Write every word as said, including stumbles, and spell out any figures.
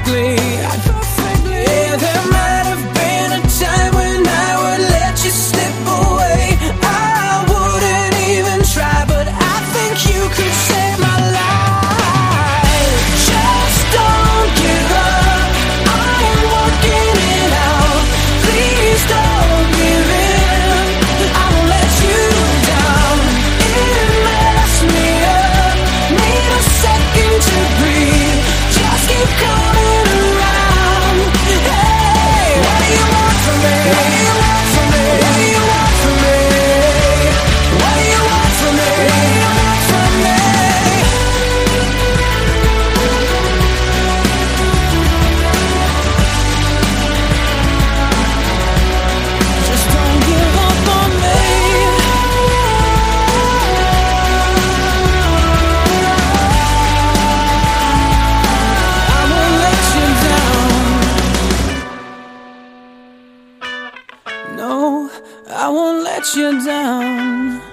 perfectly. Yeah, there might have been a time when I would let you slip away. I wouldn't even try, but I think you could save my life. Just don't give up, I'm working it out. Please don't give in, I won't let you down. It messed me up, need a second to breathe. Just keep coming around. Hey, what do you want from me? What do you want from me? What do you want from me? What do you want from me? What do you want from me? Just don't give up on me. I won't let you down. No, I won't let you down.